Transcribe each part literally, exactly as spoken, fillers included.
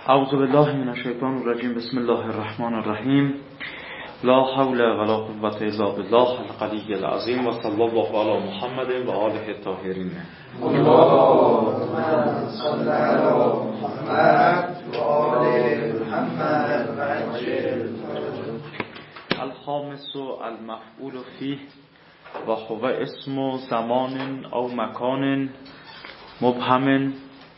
اعوذ بالله من الشیطان الرجیم. بسم الله الرحمن الرحیم. لا حول ولا قوة الا بالله العلی العظیم و صلی الله علی محمد و آله الطاهرین. اللهم صل علی محمد و آل محمد و عجل. الخامس المفعول فیه و هو اسم زمان او مکان مبهم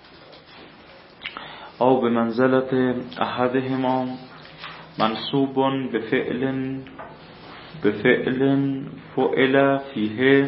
او به منزلت احدهما منصوب به فعل به فعل فعل فیه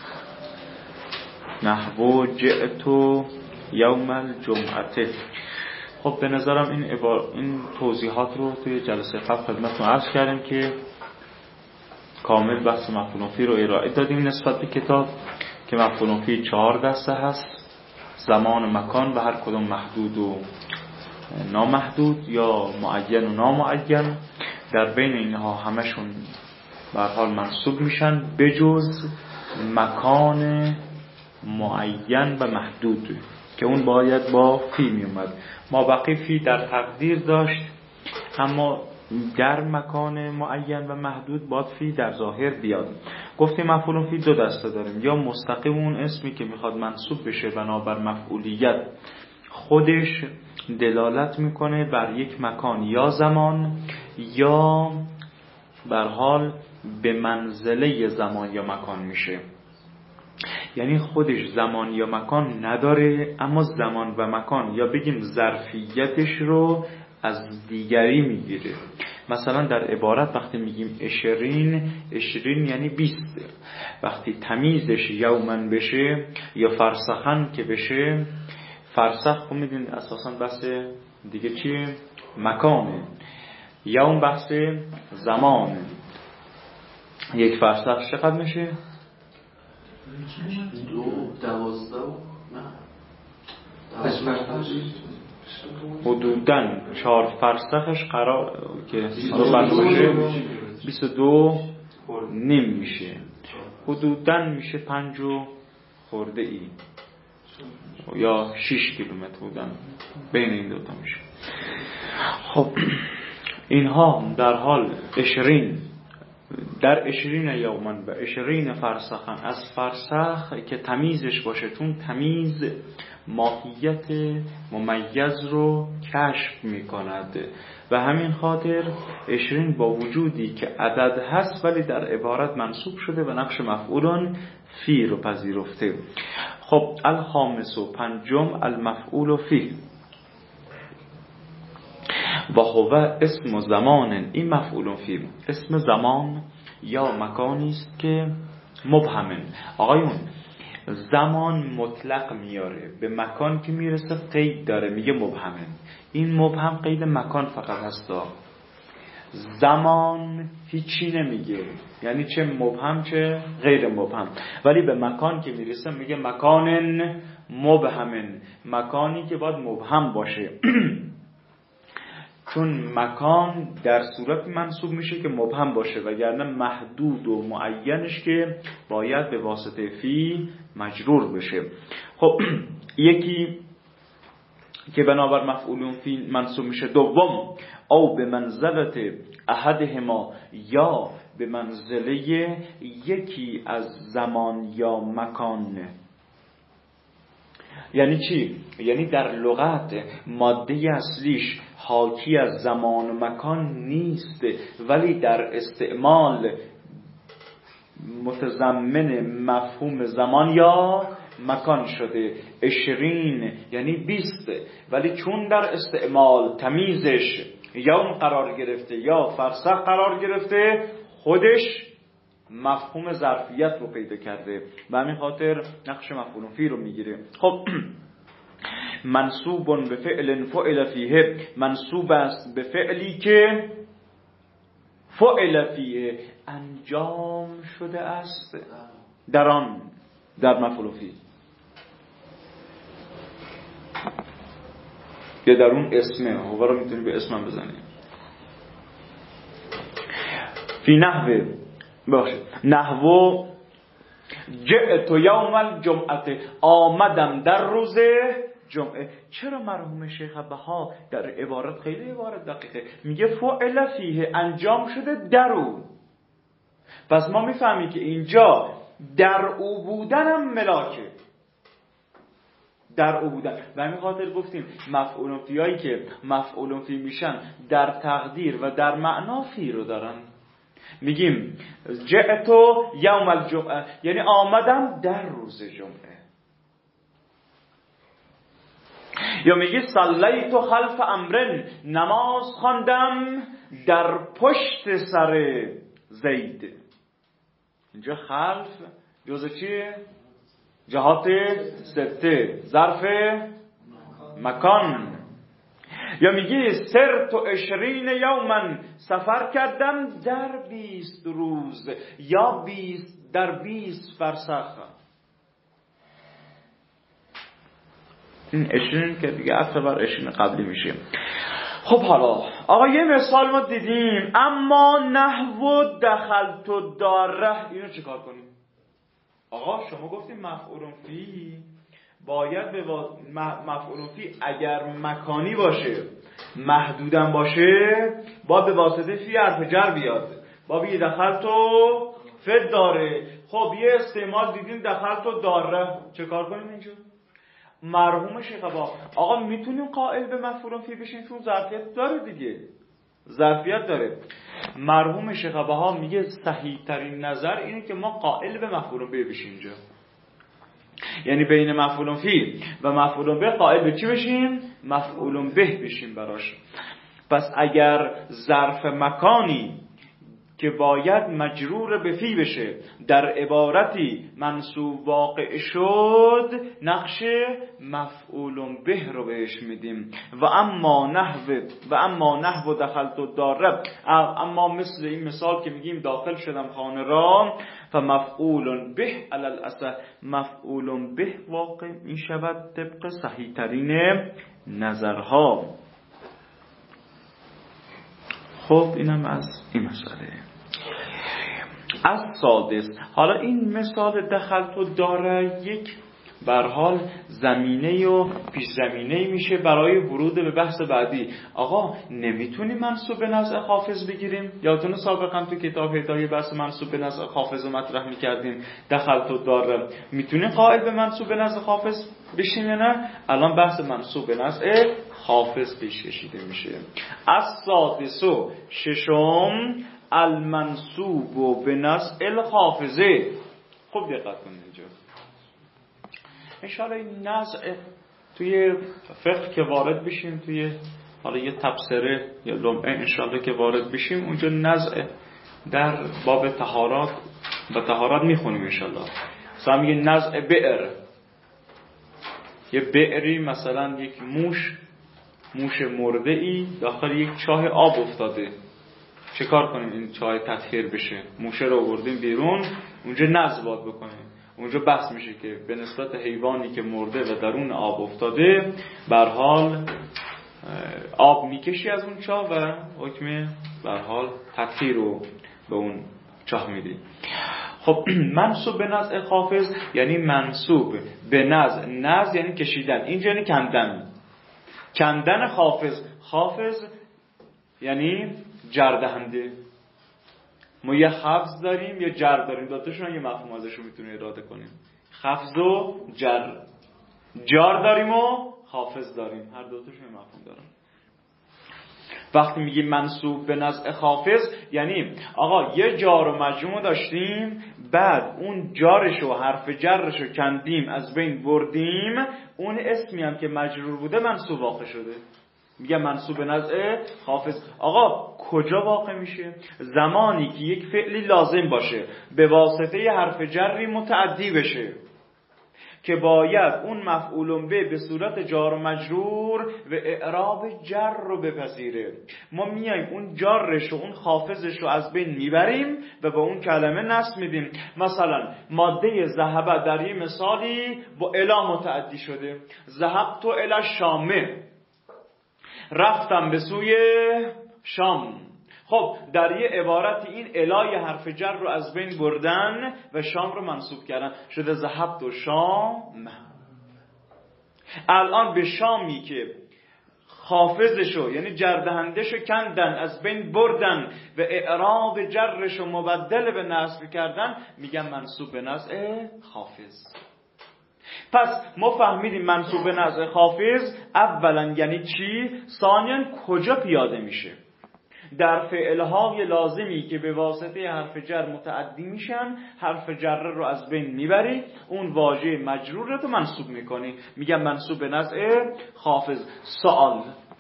نحو جئت یوم الجمعه. خب به نظرم این عبار... این توضیحات رو توی جلسه قبل خدمتتون عرض کردیم که کامل بحث مفعول فی رو ارائه دادیم نسبت به کتاب که مفعول فی چهار دسته هست: زمان و مکان و هر کدوم محدود و نامحدود یا معین و نامعین. در بین اینها همشون به هر حال منصوب میشن بجز مکان معین و محدود که اون باید با فی می اومد. ما بقی فی در تقدیر داشت، اما در مکان معین و محدود باید فی در ظاهر بیاد. گفتیم مفعول فی دو دسته داریم: یا مستقیم اون اسمی که میخواد منصوب بشه بنابر مفعولیت خودش دلالت میکنه بر یک مکان یا زمان، یا بر حال به منزله زمان یا مکان میشه، یعنی خودش زمان یا مکان نداره اما زمان و مکان یا بگیم ظرفیتش رو از دیگری میگیره. مثلا در عبارت وقتی میگیم اشرین، اشرین یعنی بیست. وقتی تمیزش یومن بشه یا فرسخن که بشه، فرسخ خب میدونید اساساً بحث دیگه چیه؟ مکانه. یوم بحث زمانه. یک فرسخ چقدر میشه؟ دو دوازده نه حدوداً چهار فرسخش قرار که بنده باشه بیست و دو نیم میشه، حدوداً میشه پنج و خورده ای یا شش کیلومتر بودن بین این دوتا میشه. خب اینها در حال اشرین در اشرین یومن و اشرین فرسخن، از فرسخ که تمیزش باشه، چون تمیز ماهیت ممیز رو کشف میکند و همین خاطر اشرین با وجودی که عدد هست ولی در عبارت منصوب شده و نقش مفعولان فی رو پذیرفته. خب الخامس و پنجم المفعول فی و هو اسم زمان. این مفعول فی اسم زمان یا مکانی است که مبهمن. آقایون زمان مطلق میاره، به مکان که میرسه قید داره میگه مبهمن. این مبهم قید مکان فقط هستا، زمان هیچی نمیگه، یعنی چه مبهم چه غیر مبهم. ولی به مکان که میرسه میگه مکان مبهمن، مکانی که باید مبهم باشه چون مکان در صورت منصوب میشه که مبهم باشه، وگرنه محدود و معینش که باید به واسطه فی مجرور بشه. خب یکی که بنابر مفعول فی منصوب میشه. دوم او به منزلت احدهما، یا به منزله یکی از زمان یا مکان. یعنی چی؟ یعنی در لغت ماده اصلیش حاکی از زمان و مکان نیست، ولی در استعمال متضمن مفهوم زمان یا مکان شده. اشرین یعنی بیست، ولی چون در استعمال تمیزش یوم قرار گرفته یا فرسخ قرار گرفته، خودش مفهوم ظرفیت رو پیدا کرده و همین خاطر نقش مفعول فی رو میگیره. خب منصوب به فعل فعل فیه، منصوب است به فعلی که فعل فیه انجام شده است در آن، در مفعول فی یا در اون اسمه. هوا رو میتونی به اسمم بزنی. فی نحوه باشه نحو جئت یوم الجمعه، آمدم در روز جمعه. چرا مرحوم شیخ بها در عبارت خیلی عبارت دقیقه میگه فعل فیه، انجام شده در او. پس ما میفهمیم که اینجا در او بودنم ملاکه، در او بودن. و همین خاطر گفتیم مفعول فی هایی که مفعول فی میشن در تقدیر و در معنا فی رو دارن. میگیم جئتو یوم الجمعه، یعنی آمدم در روز جمعه. یا میگی صلیت خلف امرن، نماز خواندم در پشت سر زید. اینجا خلف جزء چیه؟ جهات سته، ظرف مکان. یا میگی سر تو عشرین یومن، سفر کردم در بیست روز، یا بیست در بیست فرسخ. این عشرین که دیگه عطف بر عشرین قبلی میشه. خب حالا آقا یه مثال ما دیدیم، اما نحو دخلت و داره، اینو چیکار کنیم؟ آقا شما گفتیم مفعول فی باید به مفعول فی اگر مکانی باشه محدودم باشه باید به واسطه فی حرف جر بیاد. با بی دخلت و فد داره. خب یه استعمال دیدیم دخلت و داره، چه کار کنیم اینجا؟ مرحوم شیخ با آقا میتونیم قائل به مفعول فی بشین چون ظرفیت داره دیگه، ظرفیت داره. مرحوم شیخ بها میگه صحیح ترین نظر اینه که ما قائل به مفعول به بشیم اینجا، یعنی بین مفعول فی و مفعول به قائل به چی بشیم؟ مفعول به بشیم براش. پس اگر ظرف مکانی که باید مجرور به فی بشه در عبارتی منصوب واقع شد، نقش مفعول به رو بهش میدیم. و اما نحو و اما نحو دخلت و داره، اما مثل این مثال که میگیم داخل شدم خانه را، فمفعول به علی الاصح، مفعول به واقع میشود طبق صحیح ترین نظرها. خب اینم از این مسئله. از سادس، حالا این مثال دخلت و داره یک برحال زمینه و پیش زمینه میشه برای ورود به بحث بعدی. آقا نمیتونی منصوب به نزع حافظ بگیریم؟ یادتونه سابقا تو کتاب هدایه بحث منصوب به نزع حافظ رو مطرح میکردیم. دخلت و داره میتونی قائل به منصوب به نزع حافظ بشیم یا نه؟ الان بحث منصوب به نزع حافظ پیش کشیده میشه. از سادسو ششم المنصوب و به نزع الحافظه. خوب دقت کنید اینجا. انشاءالله این نزع توی فقه که وارد بشیم، توی حالا یه تبصره یا لمعه انشاءالله که وارد بشیم، اونجا نزع در باب طهارات و طهارت میخونیم انشاءالله. مثلا میگه نزع بئر، یه بئری مثلا یک موش موش مرده ای داخل یک چاه آب افتاده، چه کار کنیم این چاه تطهیر بشه؟ موشه رو آوردیم بیرون، اونجا نزع باید بکنیم. اونجا بحث میشه که به نسبت حیوانی که مرده و درون آب افتاده به هر حال آب میکشی از اون چاه و حکم به هر حال تطهیر رو به اون چاه میدی. خب منصوب به نزع حافظ یعنی منصوب به نزع، نزع یعنی کشیدن، اینجا یعنی کندن، کندن حافظ. حافظ یعنی جردهنده. ما یه خفض داریم یه جر داریم، دوتاشون یه مفهوم ازش رو میتونیم اراده کنیم. خفض و جر، جار داریم و حافظ داریم، هر دوتاشون یه مفهوم دارن. وقتی میگیم منصوب به نزع حافظ یعنی آقا یه جار و مجرور داشتیم، بعد اون جارش و حرف جرش رو کندیم از بین بردیم، اون اسمی هم که مجرور بوده منصوب واقع شده، میگه منصوب به نزع حافظ. آقا کجا واقع میشه؟ زمانی که یک فعلی لازم باشه به واسطه حرف جری متعدی بشه که باید اون مفعول به به صورت جار و مجرور و اعراب جر رو بپذیره. ما میایم اون جارش و اون حافظش رو از بین میبریم و به اون کلمه نصب میدیم. مثلا ماده ذهب در یه مثالی با الا متعدی شده، ذهبت الی الشام، رفتم به سوی شام. خب در یه عبارت این الای حرف جر رو از بین بردن و شام رو منصوب کردن، شده ذهبت و شام. الان به شامی که خافضشو یعنی جردهندشو کندن، از بین بردن و اعراب جرشو مبدل به نصب کردن، میگن منصوب به نزع خافض. پس ما فهمیدیم منصوب به نزع خافض اولا یعنی چی، ثانیاً کجا پیاده میشه. در فعلهای لازمی که به واسطه حرف جر متعدی میشن، حرف جر رو از بین میبری، اون واژه مجرور رو منصوب میکنی، میگم منصوب به نزع خافض. سوال: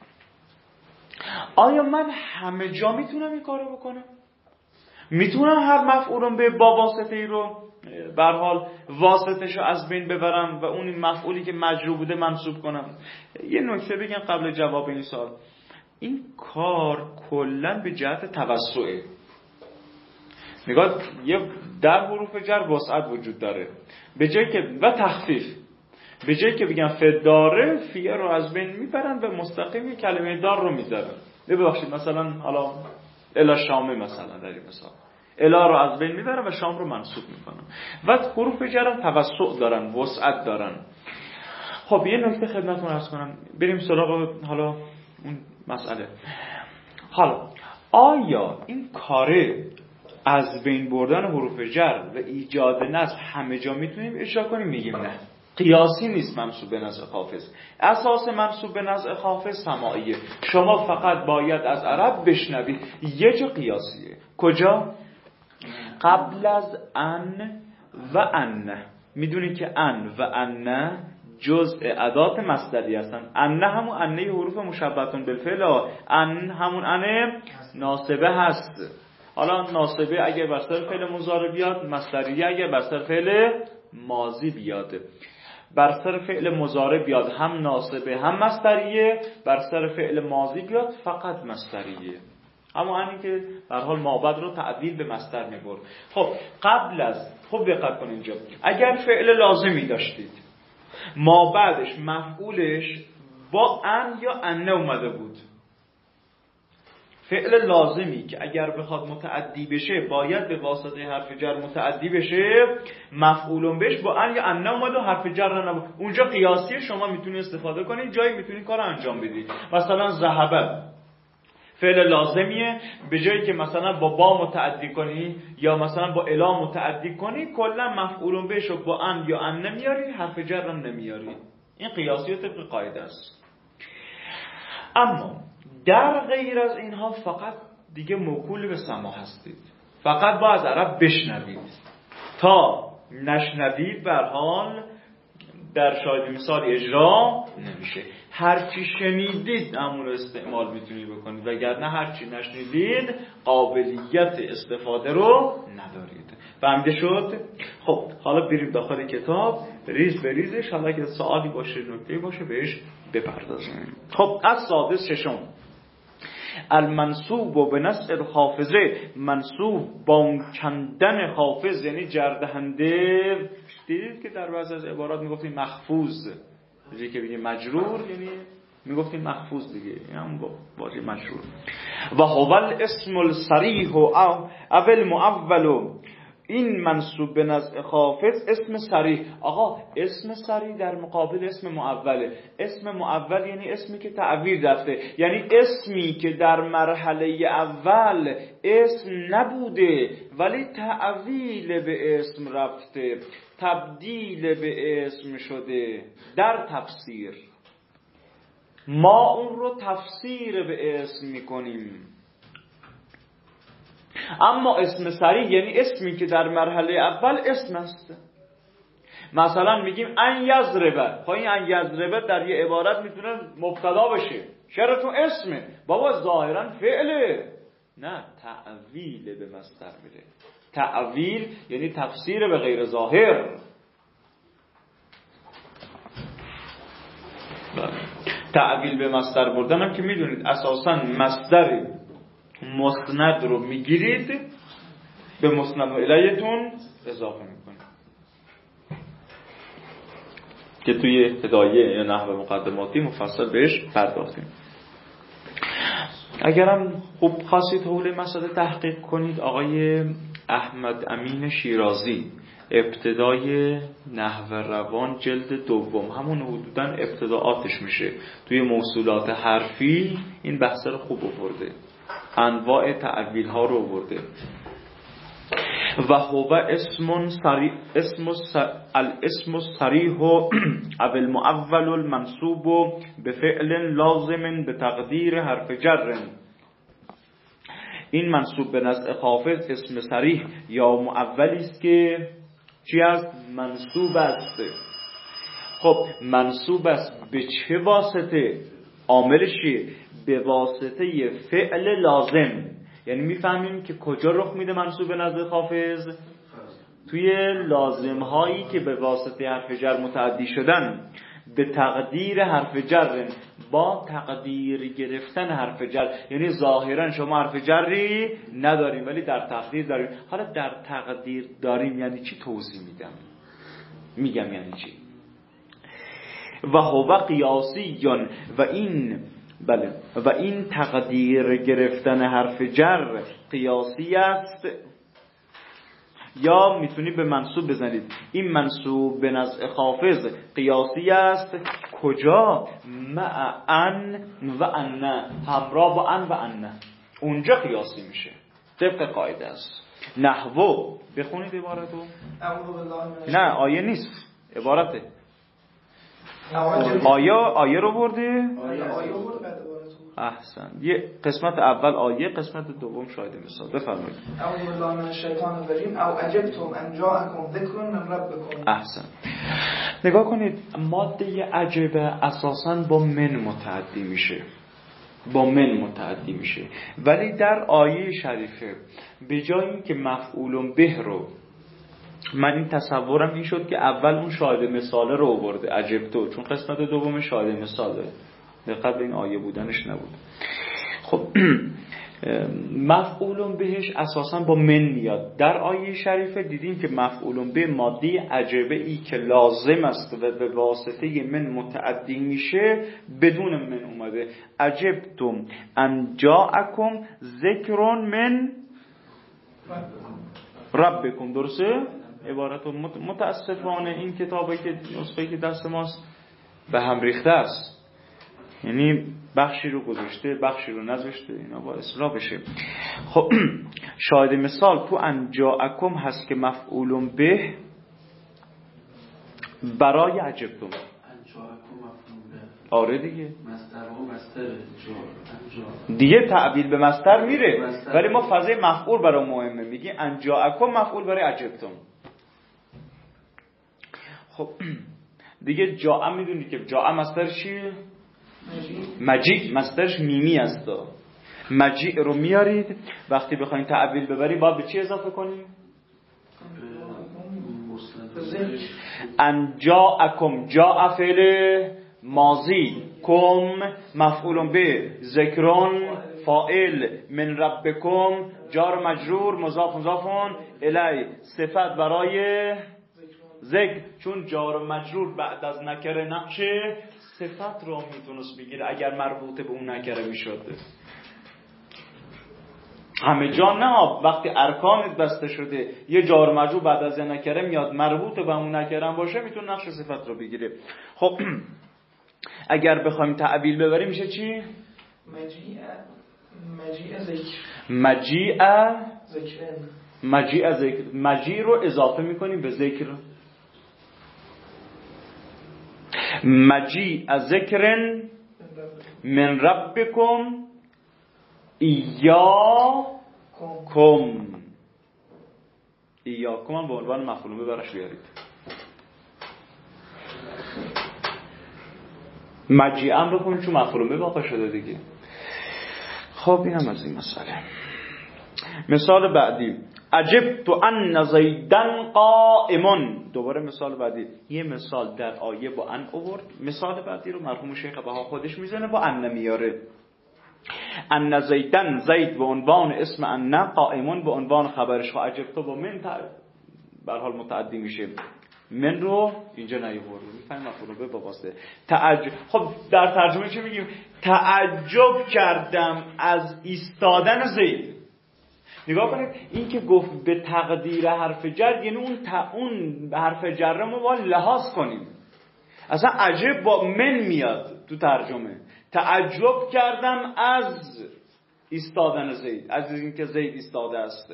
آیا من همه جا میتونم این کارو بکنم؟ میتونم هر مفعولم به با واسطه ای رو به هر حال واسطه‌شو از بین ببرم و اون مفعولی که مجرور بوده منصوب کنم؟ یه نکته بگم قبل جواب این سوال. این کار کلاً به جهت توسعه. نگاه، یه در حروف جر وسعت وجود داره، به جای که و تخفیف، به جایی که بگم فداره، فیه رو از بین میبرن و مستقیم کلمه دار رو میذارن. ببخشید مثلا حالا الا شامه مثلا در این مثال الا رو از بین میبرن و شام رو منصوب میکنن و حروف جر هم توسع دارن، وسعت دارن. خب یه نکته خدمتتون عرض کنم، بریم سراغ حالا اون مسئله. حالا آیا این کاره از بین بردن حروف جر و ایجاد نصب همه جا میتونیم اجرا کنیم؟ میگیم نه، قیاسی نیست منصوب به نزع خافض. اساس منصوب به نزع خافض سماعیه، شما فقط باید از عرب بشنوید. یه جا قیاسیه، کجا؟ قبل از ان و ان. میدونید که ان و ان جزء ادات مصدری هستن. ان همون انه حروف مشبهتون بالفعل، ان همون ان ناصبه هست. حالا ناصبه اگر بر سر فعل مضارع بیاد، مصدریه اگر بر سر فعل ماضی بیاد. بر سر فعل مضارع بیاد هم ناصبه هم مصدریه، بر سر فعل ماضی بیاد فقط مصدریه. اما اینی که در حال مابعد رو تعدیل به مصدر میبرد. خب قبل از، خب دقت کنید اینجا، اگر فعل لازمی داشتید مابعدش مفعولش با ان یا انه اومده بود، فعل لازمی که اگر بخواد متعدی بشه باید به واسطه حرف جر متعدی بشه، مفعولون بهش با ان یا انه اومده و حرف جر نبود، اونجا قیاسی شما میتونید استفاده کنید، جایی میتونید کار انجام بدید. مثلا ذهب فعل لازمیه، به جایی که مثلا با با متعدی کنی یا مثلا با الا متعدی کنی، کلا مفعولون بهش رو با ان یا انه میاری، حرف جر هم نمیاری. این قیاسی طبق قاعده است. اما در غیر از اینها فقط دیگه موکول به سماع هستید، فقط با از عرب بشنوید. تا نشنوید به هر حال در شاهد مثال اجرا نمیشه. هرچی شنیدید همون رو استعمال میتونید بکنید، وگرنه هرچی نشنیدید قابلیت استفاده رو ندارید. فهمیده شد؟ خب حالا بریم داخل کتاب ریز به ریزش، حالا اگه سوالی باشه نکته‌ای باشه بهش بپردازیم. خب از سادس ششم، المنصوب و به نصع خافضه، منصوب با کندن خافض یعنی جردهنده. دیدید که در بعض از عبارات میگفتیم مخفوض، بجایی که بگیم مجرور یعنی میگفتیم مخفوض دیگه، یعنی هم با واژه مجرور. و هو الاسم الصریح و اول معول، این منصوب به نزع خافض اسم صریح. آقا اسم صریح در مقابل اسم معوله. اسم معول یعنی اسمی که تعویل رفته، یعنی اسمی که در مرحله اول اسم نبوده ولی تعویل به اسم رفته، تبدیل به اسم شده. در تفسیر ما اون رو تفسیر به اسم میکنیم. اما اسم صریح یعنی اسمی که در مرحله اول اسم است. مثلا میگیم ان یضرب، خب این ان یضرب در یه عبارت میتونه مبتدا بشه، چرا تو اسمه؟ بابا ظاهرا فعله. نه، تعویل به مصدر میره. تعویل یعنی تفسیر به غیر ظاهر. تعویل به مصدر بردن هم که میدونید اساسا مصدر مسند رو میگیرید به مسند الیتون اضافه میکنید که توی هدایه یا نحو مقدماتی مفصل بهش پرداختیم. اگرم خوب خواستید حول مسئله تحقیق کنید، آقای احمد امین شیرازی ابتدای نحو روان جلد دوم، همون حدوداً ابتداعاتش میشه. توی موصولات حرفی این بحث رو خوب آورده، انواع تعویل ها رو آورده. و هو اسم صریح، اسم الاسم الصریح او المؤول المنصوب بفعل لازم بتقدیر حرف جر. این منصوب به نزع خافض اسم صریح یا مؤولی است که چی است؟ منصوب است. خب منصوب است به چه واسطه؟ عاملش به واسطه فعل لازم. یعنی میفهمیم که کجا رخ میده منصوب به نزع خافض؟ توی لازم هایی که به واسطه حرف جر متعدی شدن. به تقدیر حرف جر، با تقدیر گرفتن حرف جر. یعنی ظاهرا شما حرف جری نداریم ولی در تقدیر داریم. حالا در تقدیر داریم یعنی چی؟ توضیح میدم، میگم یعنی چی. و هو قیاسی و این بله و این تقدیر گرفتن حرف جر قیاسی است. یا میتونی به منصوب بزنید این منصوب به نزع خافض قیاسی است. کجا؟ مع ان و ان، همراه با ان و ان، اونجا قیاسی میشه. طبق قاعده است. نحو بخونید عبارتو. نه آیه نیست، عبارته. آیه آیه رو برده؟ آیه آیه برد بعد عبارتو. احسن. یه قسمت اول آیه، قسمت دوم شاهد مثال. بفرمایید. اعوذ بالله من الشیطان الرجیم. او عجبتم ان جاءکم ذکر من ربکم. احسن. نگاه کنید، ماده عجبه اساساً با من متعدی میشه، با من متعدی میشه، ولی در آیه شریفه به جای اینکه مفعول به رو، من این تصورم این شد که اول اون شاهد مثاله رو آورده عجبتو، چون قسمت دوم شاهد مثاله، دقت به این آیه بودنش نبود. خب مفعول بهش اساساً با من میاد. در آیه شریفه دیدیم که مفعول به ماده عجبه ای که لازم است و به واسطه من متعدی میشه بدون من اومده. عجبتم ان جاءکم ذکر من ربکم. درسته؟ عبارت متاسفانه این کتابی که نسخه‌ای که دست ماست به هم ریخته است، یعنی بخشی رو گذاشته بخشی رو نذاشته، اینا با اصلاح بشه. خب شاهد مثال تو ان جاءکم هست که مفعول به برای عجبتم. آره دیگه، مصدر و مصدر جا دیگه تعبیر به مصدر میره، ولی ما فضای مفعول برای مهمه، میگی ان جاءکم مفعول برای عجبتم. خب دیگه جاء میدونی که جاء مصدر چیه؟ مجیء. مصدرش میمی است. مجیء رو میارید وقتی بخواید تعبیر ببری باید به چی اضافه کنیم؟ ان جاءکم. جاء فعل ماضی، کم مفعول به، ذکرون فاعل، من ربکم جار مجرور مضاف مضاف الی، صفت برای ذکر، چون جار مجرور بعد از نکره نقشه صفت رو میتونست بگیره اگر مربوط به اون نکره میشد. همه جا نه، وقتی ارکانت بسته شده یه جار مجرور بعد از نکره میاد مربوط به اون نکره باشه میتونه نقش صفت رو بگیره. خب اگر بخوایم تعبیل ببریم میشه چی؟ مجیء مجیء ذکر. مجیء ذکر. مجیء ذکر. مجیء رو اضافه میکنیم به ذکر. مجیء ذکر من ربکم ایاکم. ایاکم هم به عنوان مفعول به برش بیارید. مجیء هم بکنید چون مفعول به واقع شده دیگه. خب اینم از این مسئله. مثال بعدی عجبت ان زیدن قائم. دوباره مثال بعدی، یه مثال در آیه با ان آورد، مثال بعدی رو مرحوم شیخ بها خودش میزنه با ان میاره. ان زیدن، زید به عنوان اسم ان، قائمون به عنوان خبرش، و عجبت با من به هر حال متعدی میشه. من رو اینجا نیاورد، میفهمید مفعول به با واسطه تعجب. خب در ترجمه چی میگیم؟ تعجب کردم از ایستادن زید. نگاه کنید این که گفت به تقدیر حرف جر، یعنی اون ت... اون حرف جر ما باید لحاظ کنیم. اصلا عجب با من میاد تو ترجمه. تعجب کردم از ایستادن زید، از اینکه زید ایستاده است.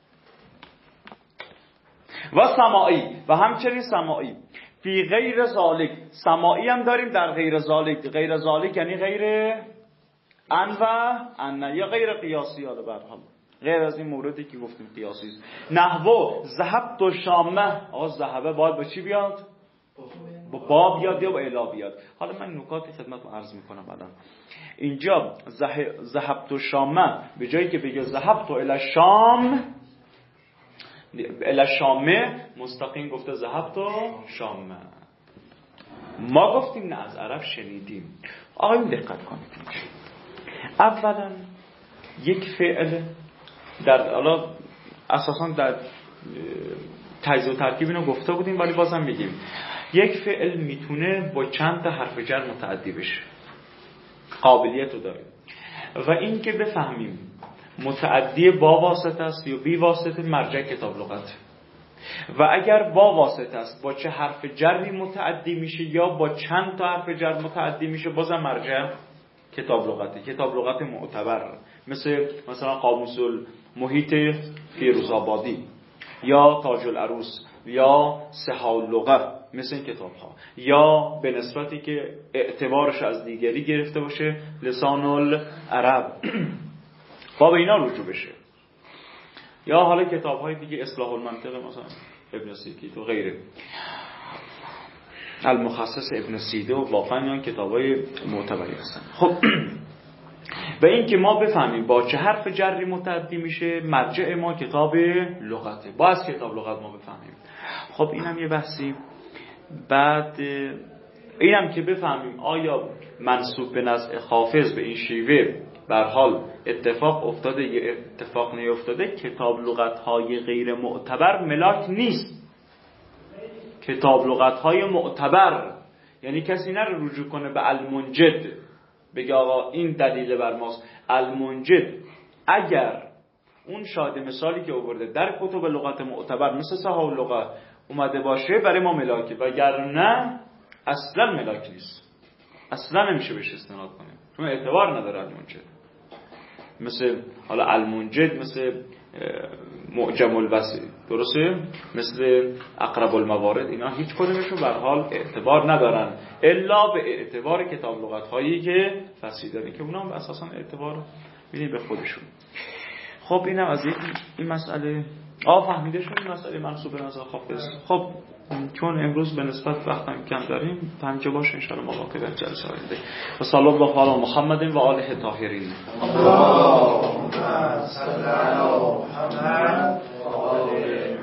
و سماعی، و همچنین سماعی. فی غیر ذالک، سماعی هم داریم در غیر ذالک. غیر ذالک یعنی غیر ان و ان، یا غیر قیاسی. حالا به هر حال غیر از این موردی که گفتیم قیاسی است. نحو ذهبت و شامه، آقا ذهبه باید با چی بیاد؟ با با بیاد یا با الا بیاد. حالا من نکاتی خدمتتون عرض میکنم الان. اینجا ذهبت و شامه به جایی که بگه ذهبت الی شام، الی شامه، مستقیم گفته ذهبت و شامه. ما گفتیم نه، از عرب شنیدیم. آقایون دقت کنید، اولا یک فعل در حالا اساسا در تجزیه و ترکیب اینو گفته بودیم ولی بازم میگیم یک فعل میتونه با چند تا حرف جر متعدی بشه، قابلیت رو داره. و این که بفهمیم متعدی با واسطه است یا بی واسطه، مرجع کتاب لغت. و اگر با واسطه است با چه حرف جری متعدی میشه یا با چند تا حرف جر متعدی میشه، بازم مرجع کتاب لغته، کتاب لغت معتبر، مثل مثلا قاموس المحیط فیروزآبادی یا تاج العروس یا سحال لغه، مثل این کتاب ها. یا به نسبتی که اعتبارش از دیگری گرفته باشه، لسان العرب، با به اینا رجوع بشه. یا حالا کتاب های دیگه، اصلاح المنطق مثلا ابن سیکیت و غیره، المخصص ابن سیده، و واقعا این کتاب های معتبری هستن. خب و این که ما بفهمیم با چه حرف جری متعدی میشه، مرجع ما کتاب لغته، با از کتاب لغت ما بفهمیم. خب اینم یه بحثی. بعد اینم که بفهمیم آیا منسوب به نزع حافظ به این شیوه بر حال اتفاق افتاده یا اتفاق نیفتاده. کتاب لغت‌های غیر معتبر ملاک نیست. کتاب لغت‌های معتبر یعنی کسی نره رجوع کنه به المنجد بگه آقا این دلیل بر ماست. المنجد اگر اون شاهد مثالی که آورده در کتب لغت معتبر مثل صحاح اللغه اومده باشه برای ما ملاکه، وگرنه اصلا ملاک نیست، اصلا نمیشه بهش استناد کنیم چون اعتبار نداره. المنجد مثل حالا المنجد مثل معجم الوسیع، درسته؟ مثل اقرب الموارد، اینا هیچ کدومشون به هر حال اعتبار ندارن الا به اعتبار کتاب لغت هایی که فصیح دارن که اونا هم اساسا اعتبار میدین به خودشون. خب اینم از این, این مسئله. آه فهمیده شد این مسئله منسوب به نزع حافظ. خب چون امروز به نسبت وقتم کم داریم همینجا باشه، ان شاء الله مواقع در جلسه آینده. و صلی الله علی محمد و آله طاهرین. اللهم صل